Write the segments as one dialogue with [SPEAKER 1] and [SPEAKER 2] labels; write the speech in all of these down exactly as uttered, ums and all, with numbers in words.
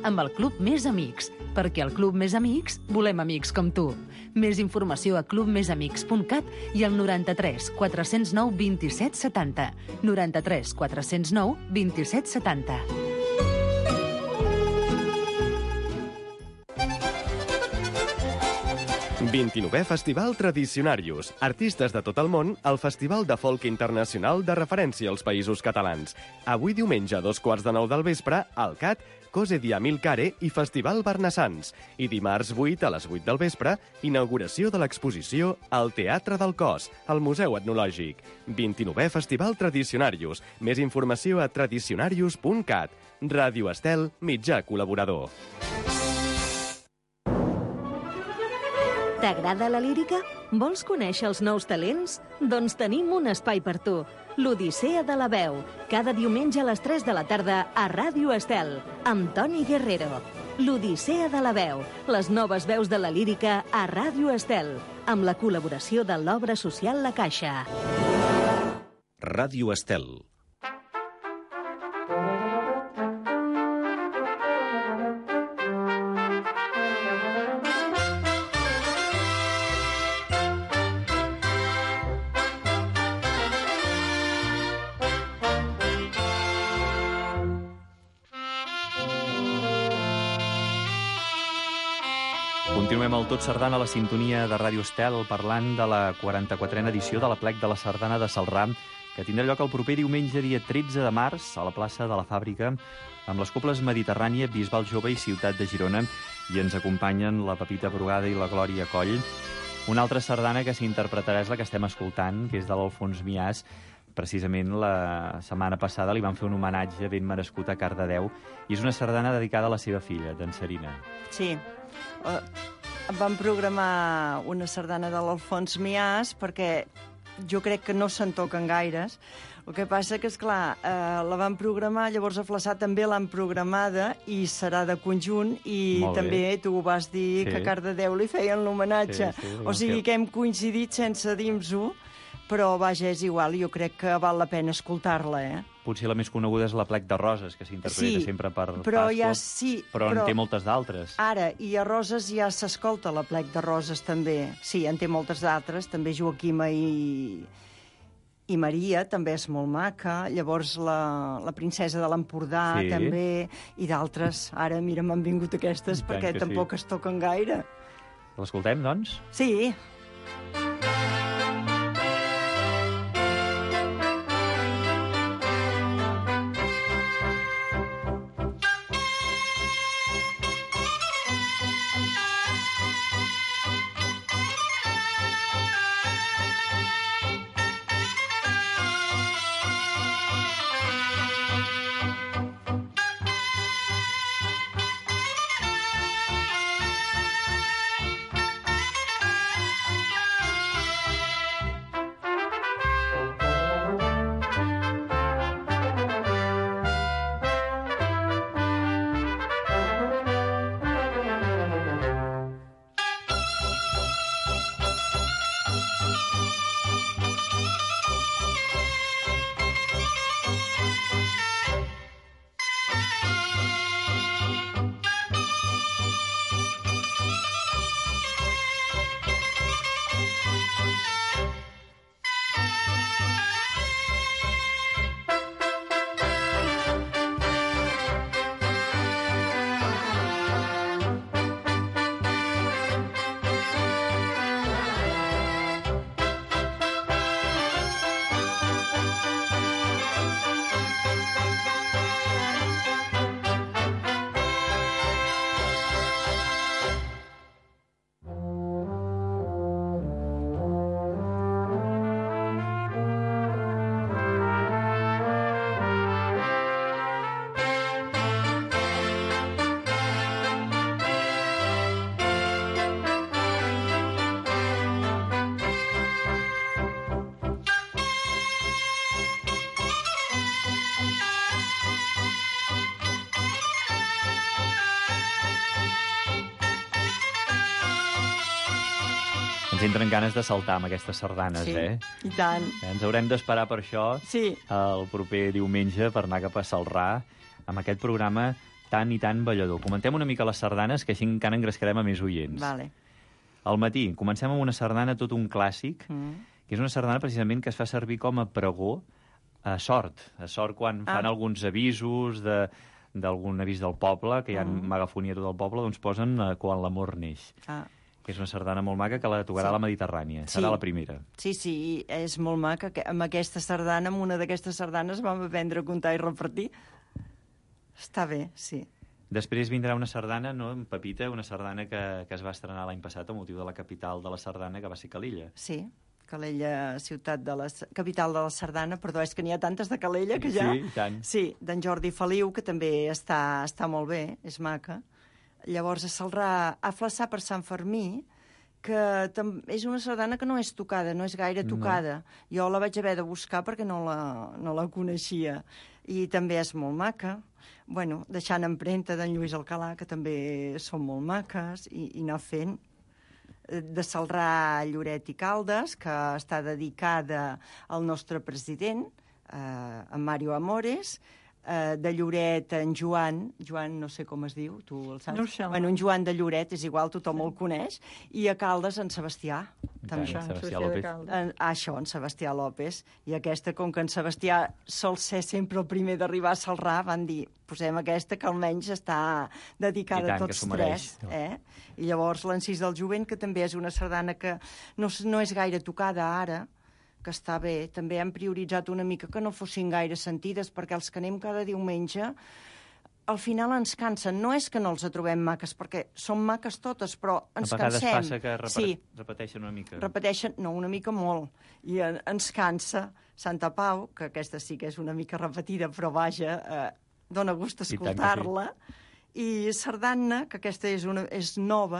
[SPEAKER 1] amb el Club Més Amics, perquè al Club Més Amics volem amics com tu. Més informació a club més amics punt cat i al noranta-tres quatre-cents nou vint-i-set setanta. noranta-tres quatre-cents nou vint-i-set setanta.
[SPEAKER 2] vint-i-novè Festival Tradicionarius. Artistes de tot el món al Festival de Folk Internacional de referència als Països Catalans. Avui diumenge a dos quarts de nou del vespre, al C A T, Cose di Amilcare i Festival Barnassans. I dimarts vuit a les vuit del vespre, inauguració de l'exposició al Teatre del Cos, al Museu Etnològic. vint-i-novè Festival Tradicionarius. Més informació a tradicionarius punt cat. Ràdio Estel, mitjà col·laborador.
[SPEAKER 3] T'agrada la lírica? Vols conèixer els nous talents? Doncs tenim un espai per tu. L'Odissea de la Veu. Cada diumenge a les tres de la tarda a Ràdio Estel, amb Toni Guerrero. L'Odissea de la Veu. Les noves veus de la lírica a Ràdio Estel, amb la col·laboració de l'Obra Social La Caixa.
[SPEAKER 4] Ràdio Estel.
[SPEAKER 5] Continuem el Tot Sardana a la sintonia de Ràdio Estel parlant de la quaranta-quatrena edició de l'Aplec de la Sardana de Celrà, que tindrà lloc el proper diumenge, dia tretze de març, a la plaça de la Fàbrica, amb les cobles Mediterrània, Bisbal Jove i Ciutat de Girona, i ens acompanyen la Pepita Brugada i la Glòria Coll. Una altra sardana que s'interpretarà és la que estem escoltant, que és de l'Alfons Miàs. Precisament la setmana passada li van fer un homenatge ben merescut a Cardedeu, i és una sardana dedicada a la seva filla, d'en Serina.
[SPEAKER 6] Sí. Uh, vam programar una sardana de l'Alfons Miàs perquè jo crec que no se'n toquen gaires. El que passa que, esclar, eh, la van programar, llavors a Flaçà també l'han programada i serà de conjunt, i també tu ho vas dir, sí, que a Cardedeu li feien l'homenatge. Sí, sí, o sigui que hem coincidit sense dir-nos-ho, però vaja, és igual, jo crec que val la pena escoltar-la, eh?
[SPEAKER 5] Potser la més coneguda és l'Aplec de Roses, que s'interpreta
[SPEAKER 6] sí,
[SPEAKER 5] sempre per
[SPEAKER 6] però
[SPEAKER 5] Pasqua,
[SPEAKER 6] ja, sí,
[SPEAKER 5] però,
[SPEAKER 6] però
[SPEAKER 5] en té moltes d'altres.
[SPEAKER 6] Ara, i a Roses ja s'escolta l'Aplec de Roses també. Sí, en té moltes d'altres, també Joaquima i, i Maria, també és molt maca. Llavors la, la princesa de l'Empordà, sí, també, i d'altres. Ara, mira, m'han vingut aquestes perquè tampoc sí. es toquen gaire.
[SPEAKER 5] L'escoltem, doncs?
[SPEAKER 6] Sí.
[SPEAKER 5] Ens entren ganes de saltar amb aquestes sardanes,
[SPEAKER 6] sí,
[SPEAKER 5] eh?
[SPEAKER 6] I tant.
[SPEAKER 5] Ens haurem d'esperar per això
[SPEAKER 6] sí.
[SPEAKER 5] el proper diumenge per anar cap a Celrà amb aquest programa tant i tant ballador. Comentem una mica les sardanes, que així encara engrescarem a més oients.
[SPEAKER 6] Vale.
[SPEAKER 5] Al matí, comencem amb una sardana, tot un clàssic, mm. que és una sardana precisament que es fa servir com a pregó a Sort. A Sort quan ah. fan alguns avisos de d'algun avís del poble, que hi ha mm. megafonia a tot el poble, doncs posen uh, Quan l'amor neix. Ah. Que és una sardana molt maca que la tocarà sí. a la Mediterrània. Sí. Serà la primera.
[SPEAKER 6] Sí, sí, és molt maca. Amb aquesta sardana, amb una d'aquestes sardanes, vam aprendre a comptar i repartir. Està bé, sí.
[SPEAKER 5] Després vindrà una sardana, no, en Pepita, una sardana que, que es va estrenar l'any passat a motiu de la capital de la sardana, que va ser Calella.
[SPEAKER 6] Sí, Calella, ciutat de la capital de la sardana, perdó, és que n'hi ha tantes de Calella que ja...
[SPEAKER 5] Sí, tant.
[SPEAKER 6] Sí, d'en Jordi Feliu, que també està, està molt bé, és maca. Llavors a Celrà, a Flaçà per Sant Fermí, que és una sardana que no és tocada, no és gaire tocada. No. Jo la vaig haver de buscar perquè no la, no la coneixia. I també és molt maca. Bueno, deixant empremta d'en Lluís Alcalà, que també són molt maques, i, i anar fent. De Celrà, Lloret i Caldes, que està dedicada al nostre president, eh, en Mario Amores. Uh, de Lloret, en Joan, Joan no sé com es diu, tu el saps?
[SPEAKER 4] No sé.
[SPEAKER 6] Bueno, en Joan de Lloret, és igual, tothom el coneix, i a Caldes, en Sebastià.
[SPEAKER 5] També.
[SPEAKER 6] Això,
[SPEAKER 5] Sebastià López.
[SPEAKER 6] En, ah, això, en Sebastià López. I aquesta, com que en Sebastià sol ser sempre el primer d'arribar a Celrà, van dir, posem aquesta que almenys està dedicada
[SPEAKER 5] tant,
[SPEAKER 6] a tots tres. Eh? I llavors l'Encís del Jovent, que també és una sardana que no, no és gaire tocada ara, que està bé. També hem prioritzat una mica que no fossin gaire sentides, perquè els que anem cada diumenge al final ens cansen. No és que no els trobem maques, perquè són maques totes, però ens cansem.
[SPEAKER 5] A vegades
[SPEAKER 6] cansem.
[SPEAKER 5] passa que repre sí. repeteixen una mica.
[SPEAKER 6] Repeteixen, no, una mica molt. I en, ens cansa Santa Pau, que aquesta sí que és una mica repetida, però vaja, eh, dona gust escoltar-la. I, sí. I Sardana, que aquesta és, una, és nova,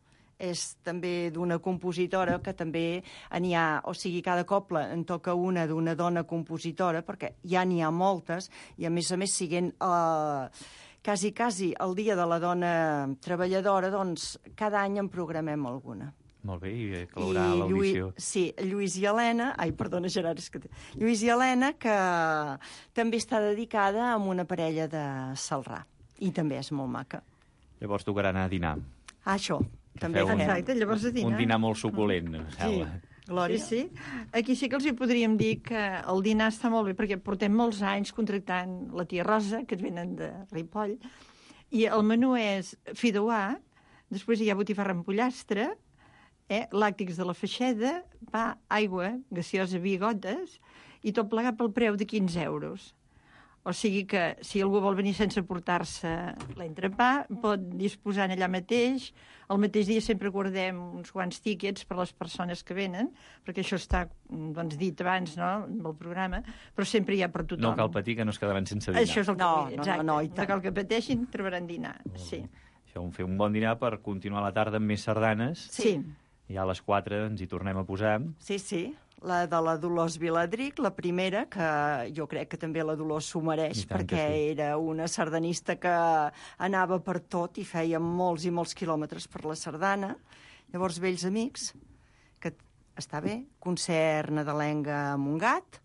[SPEAKER 6] és també d'una compositora que també n'hi ha, o sigui, cada coble en toca una d'una dona compositora, perquè ja n'hi ha moltes, i a més a més, siguent eh, quasi, quasi el dia de la dona treballadora, doncs cada any en programem alguna.
[SPEAKER 5] Molt bé, i clourà l'audició.
[SPEAKER 6] Sí, Lluís i Helena, ai, perdona, Gerard, és que... Lluís i Helena, que també està dedicada a una parella de Celrà, i també és molt maca.
[SPEAKER 5] Llavors tocarà anar a dinar.
[SPEAKER 6] Ah, això. També
[SPEAKER 4] un, exacte, llavors a dinar.
[SPEAKER 5] Un dinar molt suculent, em sembla.
[SPEAKER 4] Sí, Glòria. Sí, sí. Aquí sí que els hi podríem dir que el dinar està molt bé, perquè portem molts anys contractant la tia Rosa, que ens venen de Ripoll, i el menú és fideuà, després hi ha botifarra amb pollastre, eh, làctics de la Feixeda, pa, aigua, gaseosa, vi, gotes, i tot plegat pel preu de quinze euros. O sigui que si algú vol venir sense portar-se l'entrepà, pot disposar allà mateix. El mateix dia sempre guardem uns quants tíquets per a les persones que venen, perquè això està doncs, dit abans, no?, del programa, però sempre hi ha per tothom.
[SPEAKER 5] No cal patir que no es quedaran sense dinar.
[SPEAKER 6] Això és el que
[SPEAKER 4] no,
[SPEAKER 6] vull dir, exacte. No, no, no,
[SPEAKER 4] no cal que pateixin, trobaran dinar, oh. sí.
[SPEAKER 5] Això, un fer un bon dinar per continuar la tarda amb més sardanes.
[SPEAKER 6] Sí.
[SPEAKER 5] I a les quatre ens hi tornem a posar.
[SPEAKER 6] Sí, sí. La de la Dolors Viladric, la primera, que jo crec que també la Dolors s'ho mereix, perquè sí. Era una sardanista que anava per tot i feia molts i molts quilòmetres per la sardana. Llavors, Vells Amics, que està bé, concert nadalenga a Montgat,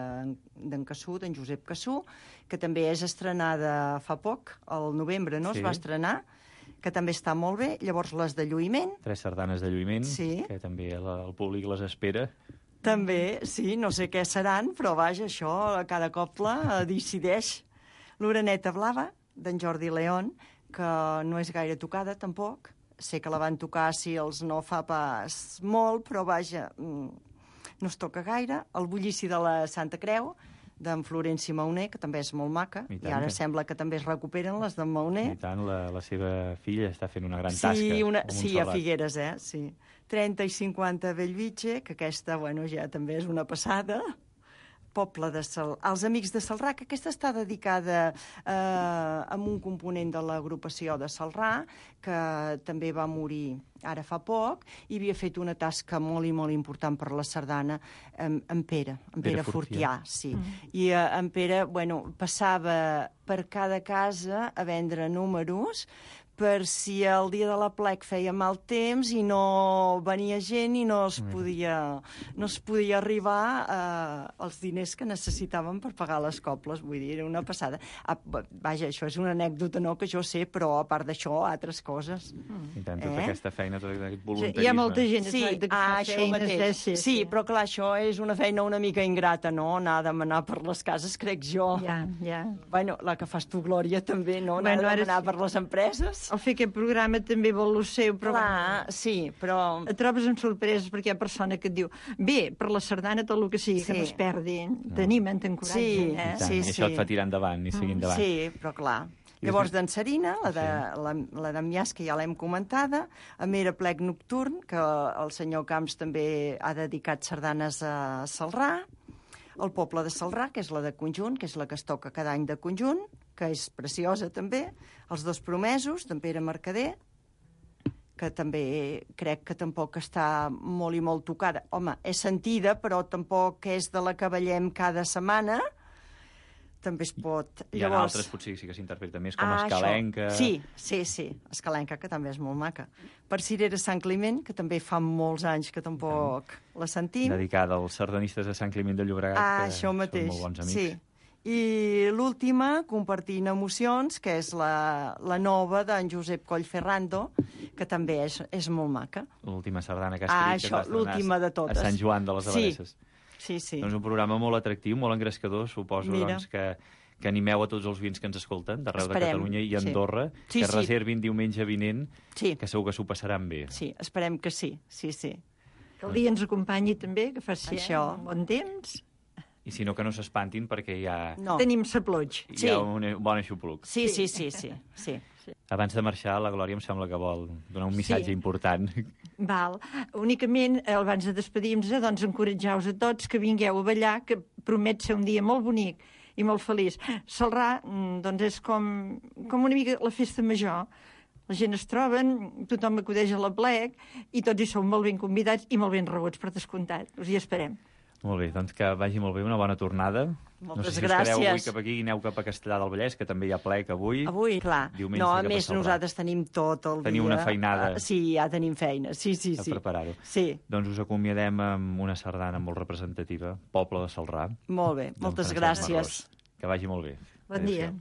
[SPEAKER 6] d'en Cassú, d'en Josep Cassú, que també és estrenada fa poc, al novembre, no? Sí. Es va estrenar, que també està molt bé. Llavors, les de lluïment.
[SPEAKER 5] Tres sardanes de lluïment,
[SPEAKER 6] sí.
[SPEAKER 5] Que també el, el públic les espera.
[SPEAKER 6] També, sí, no sé què seran, però vaja, això cada coble decideix. L'Oreneta Blava, d'en Jordi León, que no és gaire tocada, tampoc. Sé que la van tocar si els no fa pas molt, però vaja, no es toca gaire. El Bullici de la Santa Creu, d'en Florenci Mauner, que també és molt maca, i, i ara que... sembla que també es recuperen les d'en Mauner.
[SPEAKER 5] I tant, la, la seva filla està fent una gran
[SPEAKER 6] sí,
[SPEAKER 5] tasca.
[SPEAKER 6] Una... Sí, a Figueres, eh? Sí. trenta i cinquanta Bellvitge, que aquesta, bueno, ja també és una passada. Poble de Sal... Els Amics de Celrà, que aquesta està dedicada eh, amb un component de l'agrupació de Celrà, que també va morir ara fa poc, i havia fet una tasca molt i molt important per la sardana, en, en Pere, en Pere, Pere Fortià, Fortià sí. Mm. I eh, en Pere, bueno, passava per cada casa a vendre números per si el dia de la plec feia mal temps i no venia gent i no es podia, no es podia arribar eh, als diners que necessitaven per pagar les cobles. Vull dir, era una passada. Ah, vaja, això és una anècdota, no?, que jo sé, però a part d'això, altres coses.
[SPEAKER 5] I tant, tota
[SPEAKER 6] Eh?
[SPEAKER 5] aquesta feina, tot aquest
[SPEAKER 4] Sí,
[SPEAKER 5] voluntarisme.
[SPEAKER 4] hi ha molta gent
[SPEAKER 6] Sí,
[SPEAKER 4] que fa
[SPEAKER 6] ah, això
[SPEAKER 4] feines,
[SPEAKER 6] mateix.
[SPEAKER 4] eh?
[SPEAKER 6] Sí, sí, però clar, això és una feina una mica ingrata, no?, anar a demanar per les cases, crec jo.
[SPEAKER 4] Ja, ja.
[SPEAKER 6] Bueno, la que fas tu, Glòria, també, no?, anar
[SPEAKER 4] Bueno,
[SPEAKER 6] a
[SPEAKER 4] ara
[SPEAKER 6] demanar
[SPEAKER 4] sí.
[SPEAKER 6] per les empreses.
[SPEAKER 4] Al fer aquest programa també vol lo seu, però
[SPEAKER 6] Clar, sí, però...
[SPEAKER 4] et trobes amb sorpreses perquè hi ha persona que et diu bé, per la sardana tot el que sigui,
[SPEAKER 6] Sí.
[SPEAKER 4] que no es perdi, t'animen, t'encoratgen,
[SPEAKER 6] Sí.
[SPEAKER 4] eh?
[SPEAKER 5] I tant,
[SPEAKER 6] Sí,
[SPEAKER 5] i això
[SPEAKER 6] sí.
[SPEAKER 5] et fa tirar endavant i seguir endavant.
[SPEAKER 6] Sí, però clar. Llavors, d'en Serina, la de, la, la de Mias, que ja l'hem comentada, a Mera Plec Nocturn, que el senyor Camps també ha dedicat sardanes a Celrà, el poble de Celrà, que és la de conjunt, que és la que es toca cada any de conjunt, que és preciosa també, els dos promesos, d'en Pere Mercader, que també crec que tampoc està molt i molt tocada. Home, és sentida, però tampoc és de la que ballem cada setmana. També es pot...
[SPEAKER 5] Hi ha altres, potser sí que s'interpreta més, com
[SPEAKER 6] Ah,
[SPEAKER 5] Escalenca...
[SPEAKER 6] això. Sí, sí, sí, Escalenca, que també és molt maca. Per Cirera Sant Climent, que també fa molts anys que tampoc la sentim.
[SPEAKER 5] Dedicada als sardanistes de Sant Climent de Llobregat,
[SPEAKER 6] Ah,
[SPEAKER 5] que
[SPEAKER 6] això mateix,
[SPEAKER 5] són molt bons amics.
[SPEAKER 6] sí. I l'última, Compartint emocions, que és la, la nova d'en Josep Collferrando, que també és, és molt maca.
[SPEAKER 5] L'última sardana que has
[SPEAKER 6] Ah,
[SPEAKER 5] escrit,
[SPEAKER 6] això,
[SPEAKER 5] que es va estrenar
[SPEAKER 6] l'última de totes.
[SPEAKER 5] a Sant Joan de les
[SPEAKER 6] Sí.
[SPEAKER 5] Abadesses.
[SPEAKER 6] Sí, sí.
[SPEAKER 5] Doncs un programa molt atractiu, molt engrescador, suposo,
[SPEAKER 6] Mira.
[SPEAKER 5] doncs, que, que animeu a tots els oients que ens escolten, d'arreu de
[SPEAKER 6] Esperem,
[SPEAKER 5] Catalunya i
[SPEAKER 6] sí.
[SPEAKER 5] Andorra,
[SPEAKER 6] Sí,
[SPEAKER 5] que
[SPEAKER 6] sí.
[SPEAKER 5] reservin diumenge vinent,
[SPEAKER 6] Sí.
[SPEAKER 5] que segur que s'ho passaran bé.
[SPEAKER 6] Sí, esperem que sí, sí, sí.
[SPEAKER 4] Que el dia ens acompanyi també, que faci
[SPEAKER 6] Això.
[SPEAKER 4] un bon temps.
[SPEAKER 5] I si no, que no s'espantin, perquè hi ha,
[SPEAKER 6] No.
[SPEAKER 4] Tenim saploig.
[SPEAKER 5] hi
[SPEAKER 6] Sí.
[SPEAKER 5] ha un bon aixopluc.
[SPEAKER 6] Sí, sí, sí, sí, sí.
[SPEAKER 5] Abans de marxar, la Glòria em sembla que vol donar un missatge
[SPEAKER 4] Sí.
[SPEAKER 5] important.
[SPEAKER 4] Val. Únicament, eh, abans de despedir-nos, doncs encoratjar-vos a tots que vingueu a ballar, que promet ser un dia molt bonic i molt feliç. Celrà, mm, doncs, és com, com una mica la festa major. La gent es troben, tothom acudeix a la plec i tots hi sou molt ben convidats i molt ben rebuts, per descomptat. Us hi esperem.
[SPEAKER 5] Molt bé, doncs que vagi molt bé, una bona tornada.
[SPEAKER 6] Moltes
[SPEAKER 5] no sé si us quedeu avui
[SPEAKER 6] gràcies.
[SPEAKER 5] cap aquí i aneu cap a Castellà del Vallès, que també hi ha plec avui.
[SPEAKER 6] Avui, clar.
[SPEAKER 5] Diumenge
[SPEAKER 6] No, a
[SPEAKER 5] cap a
[SPEAKER 6] més,
[SPEAKER 5] Celrà.
[SPEAKER 6] nosaltres tenim tot el
[SPEAKER 5] Teniu
[SPEAKER 6] dia.
[SPEAKER 5] una feinada.
[SPEAKER 6] Ah, sí, ja tenim feina. Sí, sí,
[SPEAKER 5] A
[SPEAKER 6] sí.
[SPEAKER 5] preparar-ho.
[SPEAKER 6] Sí,
[SPEAKER 5] Doncs us acomiadem amb una sardana molt representativa, Poble de Celrà.
[SPEAKER 6] molt bé.
[SPEAKER 5] d'en
[SPEAKER 6] Moltes
[SPEAKER 5] Francesc
[SPEAKER 6] gràcies.
[SPEAKER 5] Marrós. Que vagi molt bé.
[SPEAKER 4] Bon dia.
[SPEAKER 5] Adéu-siau.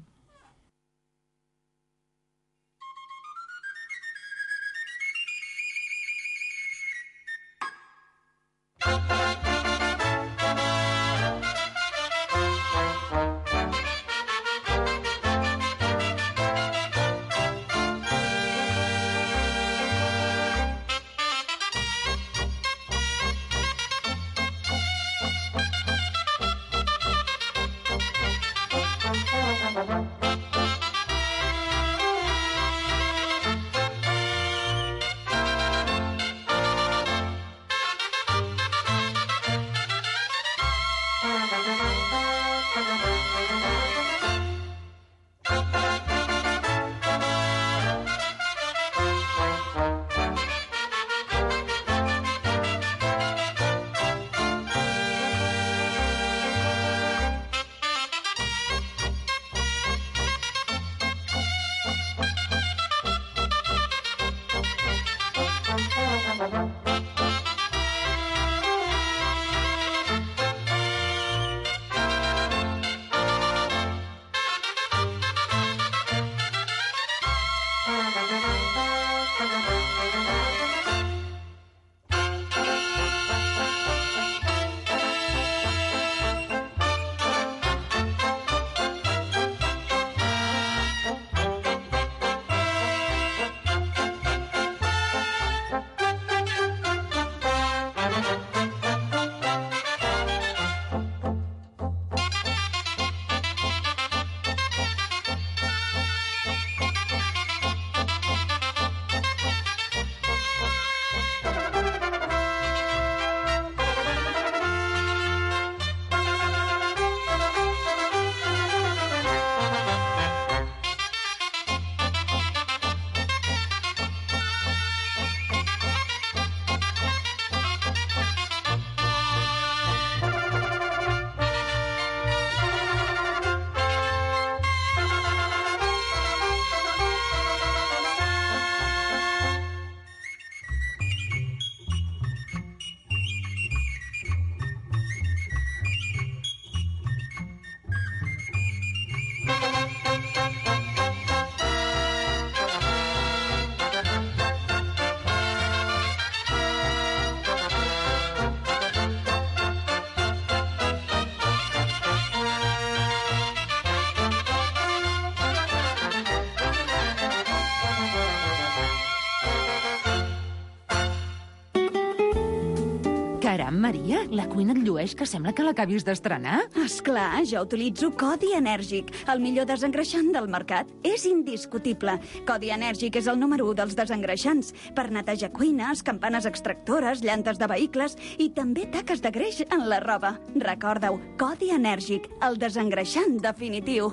[SPEAKER 1] Caram, Maria, la cuina et llueix que sembla que l'acabis d'estrenar.
[SPEAKER 7] Esclar, jo utilitzo Codi Enèrgic, el millor desengreixant del mercat. És indiscutible. Codi Enèrgic és el número u dels desengreixants per netejar cuines, campanes extractores, llantes de vehicles i també taques de greix en la roba. Recorda-ho, Codi Enèrgic, el desengreixant definitiu.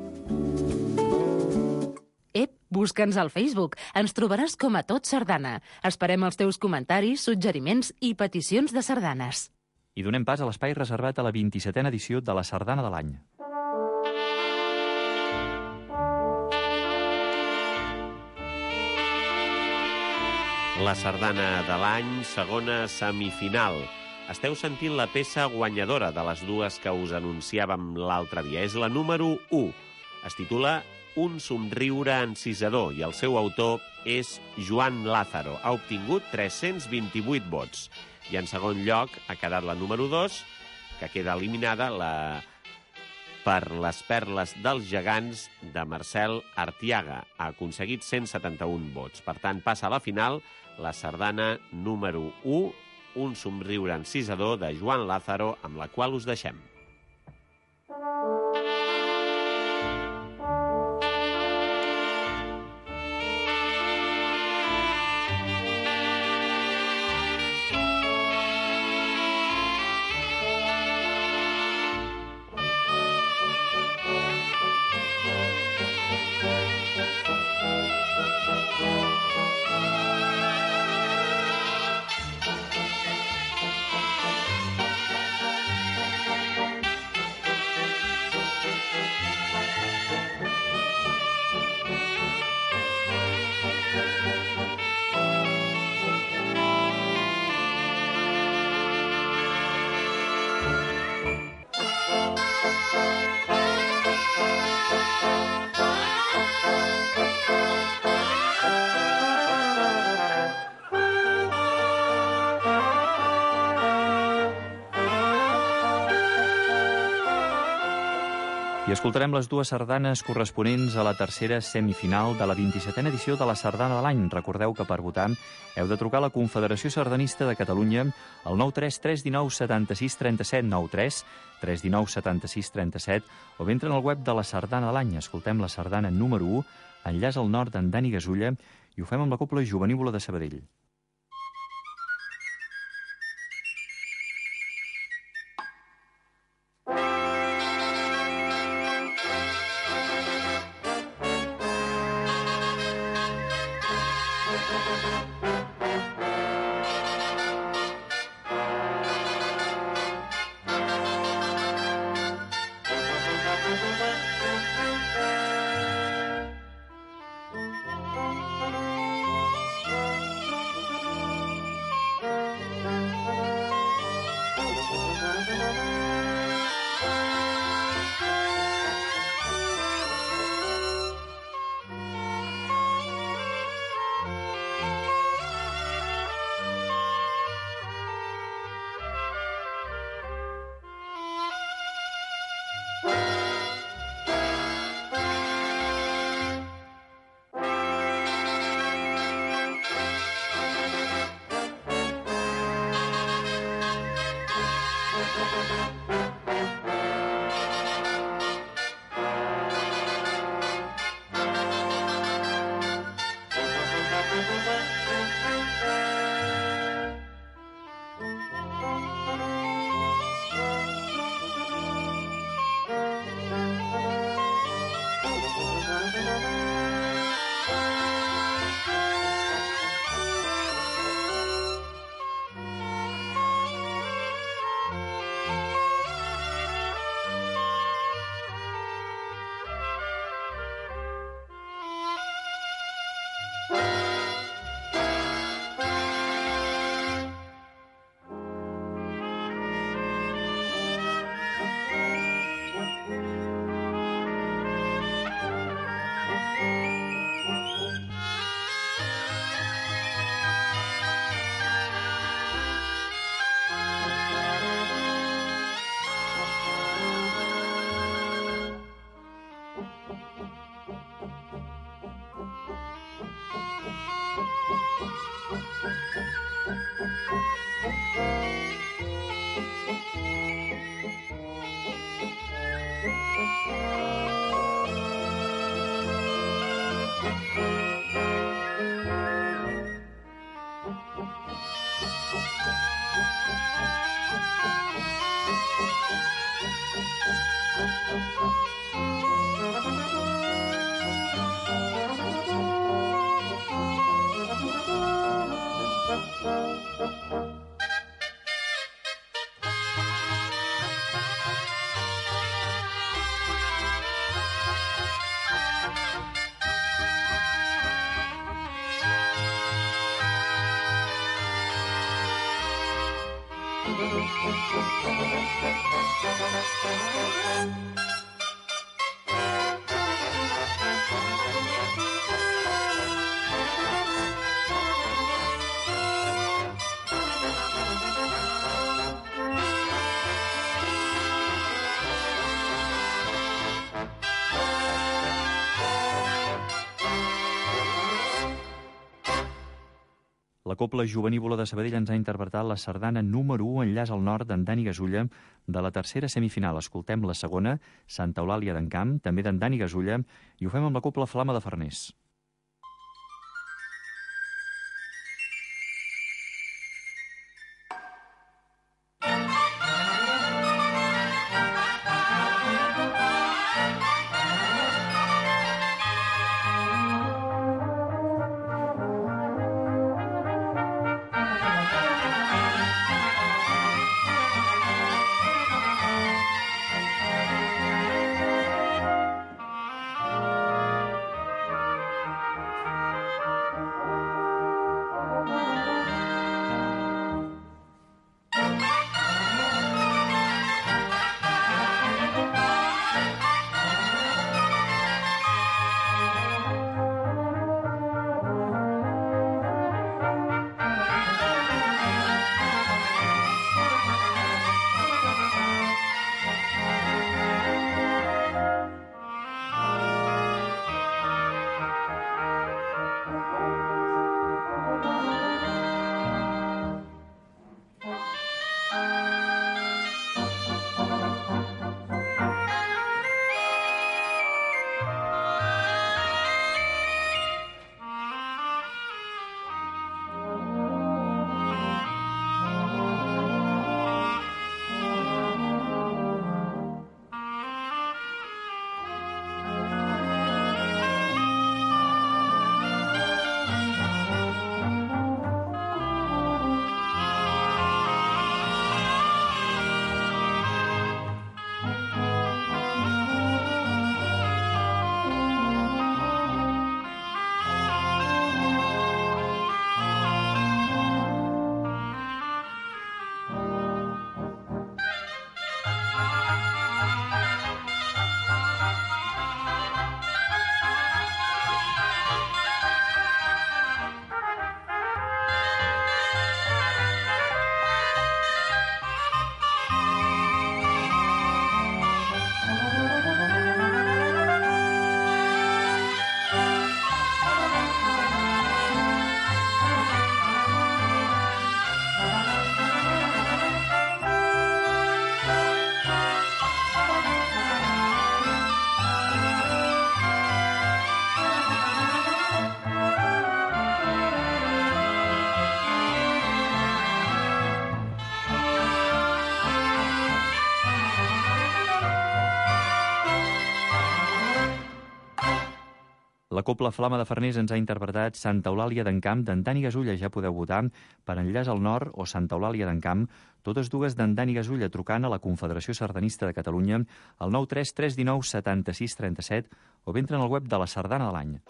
[SPEAKER 1] Ep, busca'ns al Facebook. Ens trobaràs com a Tot Sardana. Esperem els teus comentaris, suggeriments i peticions de sardanes.
[SPEAKER 5] I donem pas a l'espai reservat a la vint-i-setena edició de la Sardana de l'any.
[SPEAKER 8] La Sardana de l'any, segona semifinal. Esteu sentint la peça guanyadora de les dues que us anunciàvem l'altre dia. És la número u. Es titula Un somriure encisador i el seu autor és Joan Lázaro. Ha obtingut tres-cents vint-i-vuit vots. I en segon lloc ha quedat la número dos, que queda eliminada la... per Les perles dels gegants de Marcel Artiaga. Ha aconseguit cent setanta-un vots. Per tant, passa a la final la sardana número u, Un somriure encisador de Joan Lázaro, amb la qual us deixem.
[SPEAKER 5] I escoltarem les dues sardanes corresponents a la tercera semifinal de la vint-i-setena edició de la Sardana de l'any. Recordeu que per votar heu de trucar a la Confederació Sardanista de Catalunya al nou tres tres dinou setanta-sis trenta-set, nou tres tres dinou setanta-sis trenta-set, o bé entren al web de la Sardana de l'any. Escoltem la sardana número u, Enllaç al nord d'en Dani Gasulla, i ho fem amb la Cobla Jovenívola de Sabadell. La Cobla Jovenívola de Sabadell ens ha interpretat la sardana número u, Enllaç al nord, d'en Dani Gasulla, de la tercera semifinal. Escoltem la segona, Santa Eulàlia d'en Camp, també d'en Dani Gasulla, i ho fem amb la Cobla Flama de Farners. La Cobla Flama de Farners ens ha interpretat Santa Eulàlia d'en Camp d'en Dani Gasulla. Ja podeu votar per Enllaç al nord o Santa Eulàlia d'en Camp, totes dues d'en Dani Gasulla, trucant a la Confederació Sardanista de Catalunya al nou tres tres un nou set sis tres set o bé entren al web de la Sardana de l'any.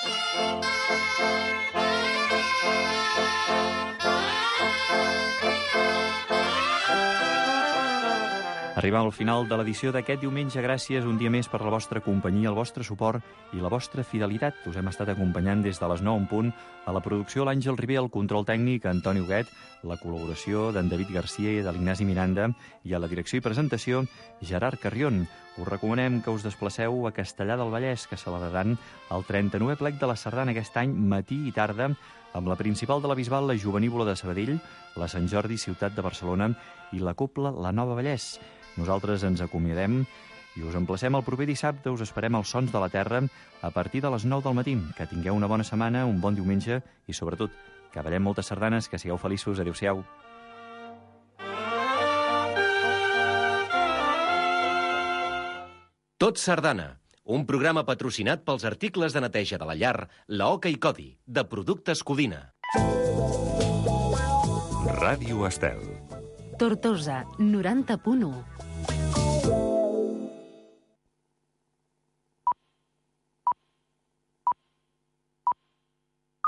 [SPEAKER 5] Arribem al final de l'edició d'aquest diumenge. Gràcies un dia més per la vostra companyia, el vostre suport i la vostra fidelitat. Us hem estat acompanyant des de les nou en punt. A la producció, l'Àngel Ribé, el control tècnic, Antoni Huguet, la col·laboració d'en David Garcia i de l'Ignasi Miranda, i a la direcció i presentació, Gerard Carrion. Us recomanem que us desplaceu a Castellar del Vallès, que celebraran el trenta-novè plec de la Sardana aquest any, matí i tarda, amb la principal de la Bisbal, la Jovenívola de Sabadell, la Sant Jordi, ciutat de Barcelona, i la Cobla, la Nova Vallès. Nosaltres ens acomiadem i us emplacem el proper dissabte. Us esperem als Sons de la Terra a partir de les nou del matí. Que tingueu una bona setmana, un bon diumenge i, sobretot, que ballem moltes sardanes, que sigueu feliços. Adéu-siau.
[SPEAKER 9] Tot Sardana, un programa patrocinat pels articles de neteja de la llar, la Oca i Codi, de Productes Codina.
[SPEAKER 10] Ràdio Estel.
[SPEAKER 1] Tortosa, noranta punt u.